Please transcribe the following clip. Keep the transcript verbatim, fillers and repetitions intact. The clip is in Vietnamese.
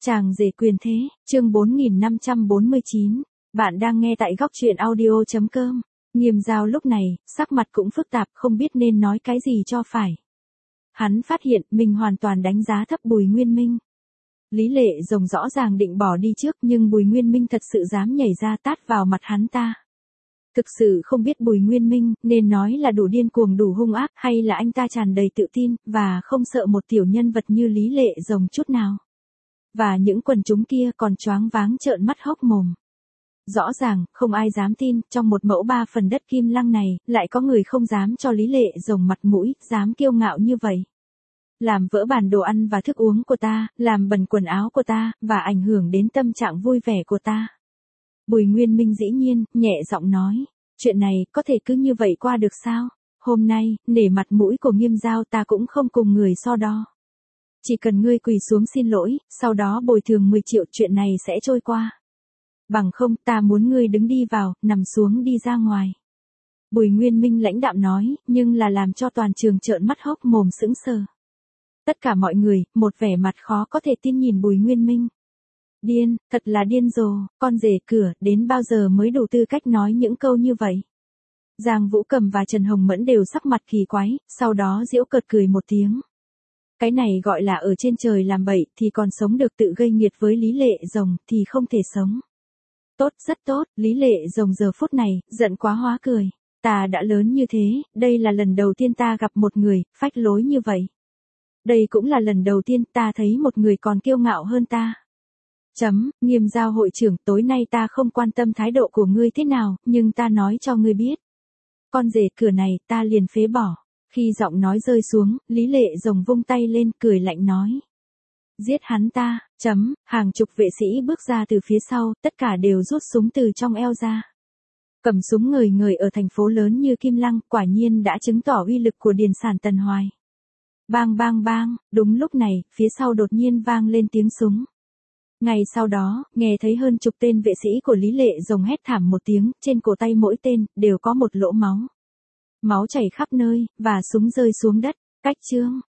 Chàng rể quyền thế, chương bốn nghìn năm trăm bốn mươi chín. Bạn đang nghe tại góc truyện audio chấm com. Nghiêm Giao lúc này, sắc mặt cũng phức tạp, không biết nên nói cái gì cho phải. Hắn phát hiện mình hoàn toàn đánh giá thấp Bùi Nguyên Minh. Lý Lệ Rồng rõ ràng định bỏ đi trước, nhưng Bùi Nguyên Minh thật sự dám nhảy ra tát vào mặt hắn ta. Thực sự không biết Bùi Nguyên Minh nên nói là đủ điên cuồng đủ hung ác, hay là anh ta tràn đầy tự tin và không sợ một tiểu nhân vật như Lý Lệ Rồng chút nào. Và những quần chúng kia còn choáng váng trợn mắt hốc mồm. Rõ ràng, không ai dám tin, trong một mẫu ba phần đất Kim Lăng này, lại có người không dám cho Lý Lệ Rồng mặt mũi, dám kiêu ngạo như vậy. Làm vỡ bàn đồ ăn và thức uống của ta, làm bẩn quần áo của ta, và ảnh hưởng đến tâm trạng vui vẻ của ta. Bùi Nguyên Minh dĩ nhiên, nhẹ giọng nói, chuyện này, có thể cứ như vậy qua được sao? Hôm nay, nể mặt mũi của Nghiêm Giao ta cũng không cùng người so đo. Chỉ cần ngươi quỳ xuống xin lỗi, sau đó bồi thường mười triệu, chuyện này sẽ trôi qua. Bằng không, ta muốn ngươi đứng đi vào, nằm xuống đi ra ngoài. Bùi Nguyên Minh lãnh đạm nói, nhưng là làm cho toàn trường trợn mắt hốc mồm sững sờ. Tất cả mọi người, một vẻ mặt khó có thể tin nhìn Bùi Nguyên Minh. Điên, thật là điên rồ, con rể cửa, đến bao giờ mới đủ tư cách nói những câu như vậy. Giang Vũ Cầm và Trần Hồng Mẫn đều sắc mặt kỳ quái, sau đó giễu cợt cười một tiếng. Cái này gọi là ở trên trời làm bậy thì còn sống được, tự gây nghiệt với Lý Lệ Rồng thì không thể sống. Tốt, rất tốt, Lý Lệ Rồng giờ phút này, giận quá hóa cười. Ta đã lớn như thế, đây là lần đầu tiên ta gặp một người, phách lối như vậy. Đây cũng là lần đầu tiên ta thấy một người còn kiêu ngạo hơn ta. Chấm, Nghiêm Giao hội trưởng, tối nay ta không quan tâm thái độ của ngươi thế nào, nhưng ta nói cho ngươi biết. Con rể cửa này, ta liền phế bỏ. Khi giọng nói rơi xuống, Lý Lệ Rồng vung tay lên, cười lạnh nói. Giết hắn ta, chấm, hàng chục vệ sĩ bước ra từ phía sau, tất cả đều rút súng từ trong eo ra. Cầm súng ngời ngời ở thành phố lớn như Kim Lăng, quả nhiên đã chứng tỏ uy lực của điền sản Tần Hoài. Bang bang bang, đúng lúc này, phía sau đột nhiên vang lên tiếng súng. Ngay sau đó, nghe thấy hơn chục tên vệ sĩ của Lý Lệ Rồng hét thảm một tiếng, trên cổ tay mỗi tên, đều có một lỗ máu. Máu chảy khắp nơi, và súng rơi xuống đất, cách chương.